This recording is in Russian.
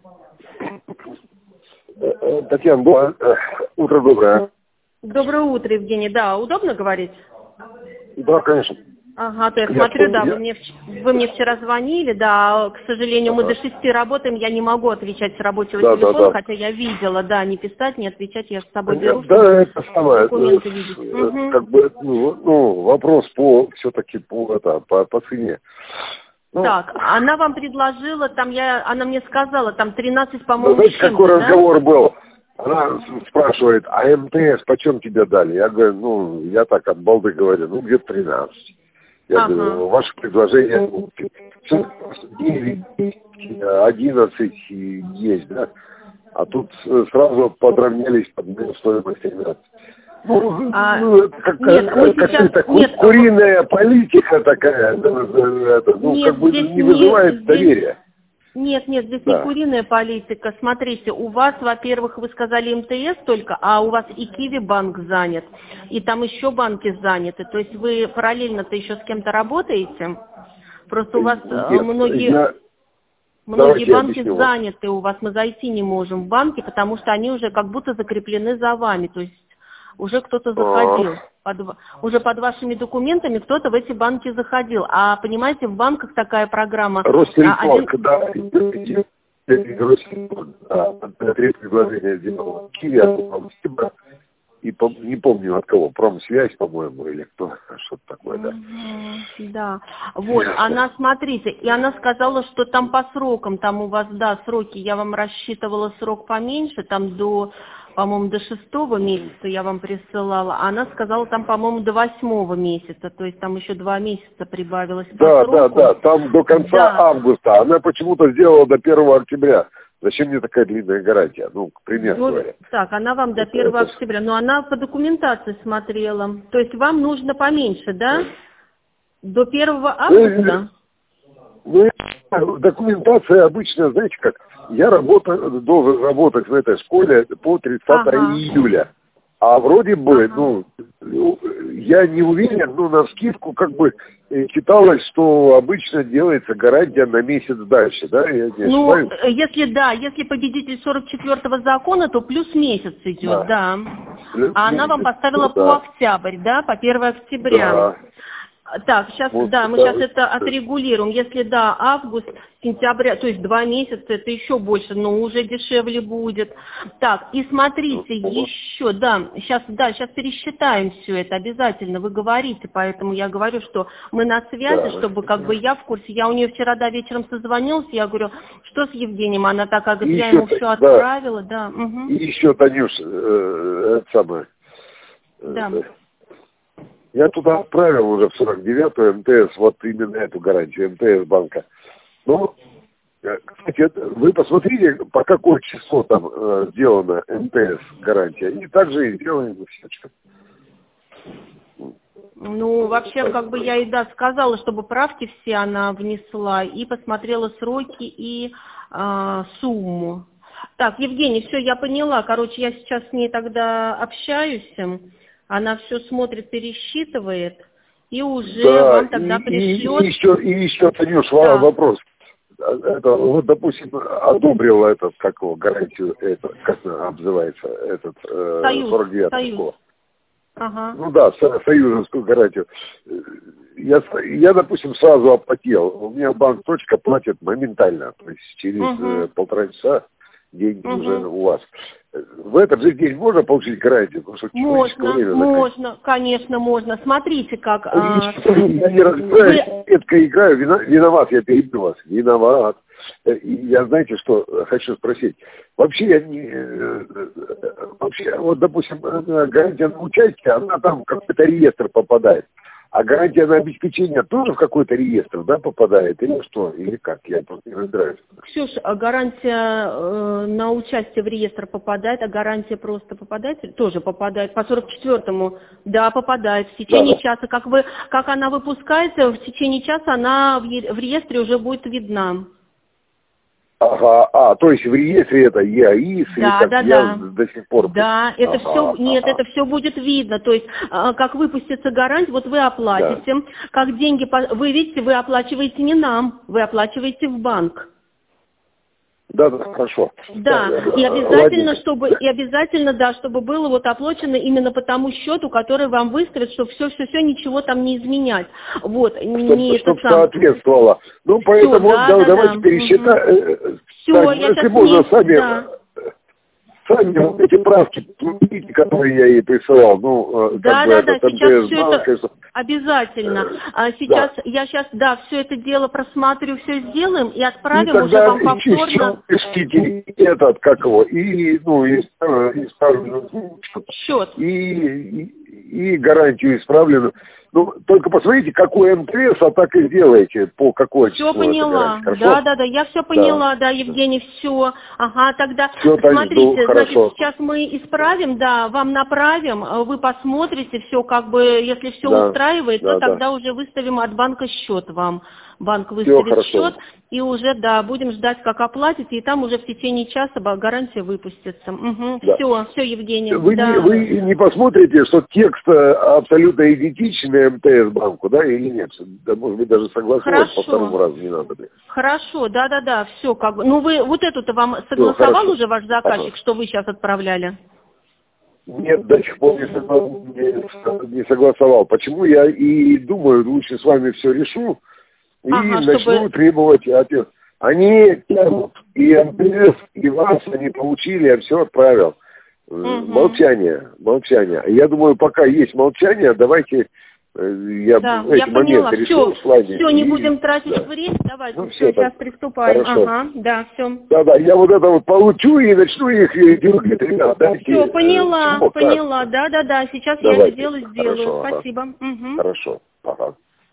Татьяна, утро доброе. Доброе утро, Евгений. Да, удобно говорить? Да, конечно. Ага, то я смотрю, да, вы мне вчера звонили, да, к сожалению, мы до 6 работаем, я не могу отвечать с рабочего телефона, хотя я видела, да, не писать, не отвечать, я с собой беру, да, это самое, документы видеть. как бы, вопрос все-таки по цене. Так, она вам предложила, она мне сказала, там 13, по-моему, знаете, какой да? разговор был? Она спрашивает, а МТС почем тебе дали? Я говорю, я так от балды говорю, где-то 13. Я говорю, ваше предложение 9, 11 есть, да? А тут сразу подравнялись под мою стоимость 13. Это куриная политика такая, не вызывает доверия. Нет, здесь не куриная политика. Смотрите, у вас, во-первых, вы сказали МТС только, а у вас и Киви банк занят, и там еще банки заняты. То есть вы параллельно-то еще с кем-то работаете? Просто у вас многие банки заняты у вас. Мы зайти не можем в банки, потому что они уже как будто закреплены за вами. То есть уже кто-то заходил. Уже под вашими документами кто-то в эти банки заходил. А понимаете, в банках такая программа... Ростелеком, три предложения сделал Киви, и не помню от кого, Промсвязь, по-моему, или кто, что-то такое, да. Да, вот, она, смотрите, и она сказала, что там по срокам, там у вас, сроки, я вам рассчитывала срок поменьше, там по-моему, до 6-го месяца я вам присылала, а она сказала, там, по-моему, до 8-го месяца, то есть там еще 2 месяца прибавилось по сроку. Да, там до конца августа, она почему-то сделала до 1 октября. Зачем мне такая длинная гарантия? К примеру говоря. Так, она вам до 1 октября, но она по документации смотрела, то есть вам нужно поменьше, да? До 1 августа? Документация обычно, знаете как, я должен работать в этой школе по 30 июля. А вроде бы, я не уверен, на вскидку читалось, что обычно делается гарантия на месяц дальше, да? Я не ошибаюсь? Если победитель 44-го закона, то плюс месяц идет, да. А она вам поставила по октябрь, да, по 1 октября. Да. Так, сейчас, мы сейчас это отрегулируем. Если, август, сентября, то есть 2 месяца, это еще больше, но уже дешевле будет. Так, и смотрите, еще, сейчас пересчитаем все это обязательно, вы говорите, поэтому я говорю, что мы на связи, чтобы я в курсе. Я у нее вчера вечером созвонилась, я говорю, что с Евгением, она такая, говорит, я ему все отправила, И еще, Танюш, я туда отправил уже в 49-ю МТС, вот именно эту гарантию МТС банка. Кстати, вы посмотрите, по какое число там сделана МТС гарантия. И также и сделаем все. Вообще, я и сказала, чтобы правки все она внесла, и посмотрела сроки и сумму. Так, Евгений, все, я поняла. Короче, я сейчас с ней тогда общаюсь. Она все смотрит, пересчитывает, и уже вам тогда пришлет. И еще, Танюш, вопрос. Вот, допустим, одобрила гарантию, как обзывается, 49-й школа. Союзовскую гарантию. Я, допустим, сразу оплатил. У меня банк точка платит моментально, то есть через 1,5 часа деньги уже у вас. В этот же день можно получить гарантию? Можно, конечно, можно. Смотрите, как... Я не разбираюсь, редко играю, виноват, я перебью вас, виноват. И я, знаете, что хочу спросить. Вообще, вот, допустим, гарантия на участие, она там в какой-то реестр попадает. А гарантия на обеспечение тоже в какой-то реестр, попадает? Или что? Или как? Я просто не разбираюсь. Ксюш, а гарантия на участие в реестр попадает, а гарантия просто попадает? Тоже попадает. По 44-му, попадает. В течение часа. Как она выпускается, в течение часа она в реестре уже будет видна. Ага, то есть в реестре это ЕАИС, я до сих пор... Да, это все будет видно, то есть как выпустится гарантия, вот вы оплатите, как деньги, вы видите, вы оплачиваете не нам, вы оплачиваете в банк. Да, хорошо. Да, и обязательно, да, чтобы было вот оплачено именно по тому счету, который вам выставят, чтобы все, ничего там не изменять. Вот, чтобы соответствовало. Ну, поэтому давайте пересчитаем. Все, я сейчас можно сами вот эти правки, которые я ей присылал, сейчас все это обязательно. Сейчас я все это дело просмотрю, все сделаем и отправим и уже вам повторно. Счет. И гарантию исправленную. Ну, только посмотрите, какой МТС, а так и сделайте, по какой числу. Все поняла, да, я все поняла, да, Евгений, все. Ага, тогда все, смотрите, значит, сейчас мы исправим, да, вам направим, вы посмотрите, все как бы, если все устраивает, то тогда уже выставим от банка счет вам. Банк выставит счет, и уже, будем ждать, как оплатите, и там уже в течение часа гарантия выпустится. Угу. Все, Евгений. Вы не посмотрите, что текст абсолютно идентичный МТС банку, да, или нет? Да, может быть, даже согласовать по второму разу не надо. Хорошо, да, все как бы. Ну, вы вот эту-то вам согласовал уже ваш заказчик, что вы сейчас отправляли? Нет, до сих пор не согласовал. Почему я и думаю, лучше с вами все решу, и начну требовать ответ. Они тянут и МТС, и вас они получили, я все отправил. Молчание. Я думаю, пока есть молчание, давайте я поняла. Решу с вами. Все, не будем тратить время, давайте сейчас приступаем. Хорошо. Все. Да, я вот это вот получу и начну их дергать, ребята. Все, поняла, да, сейчас я это дело сделаю. Хорошо, спасибо. Хорошо, ага.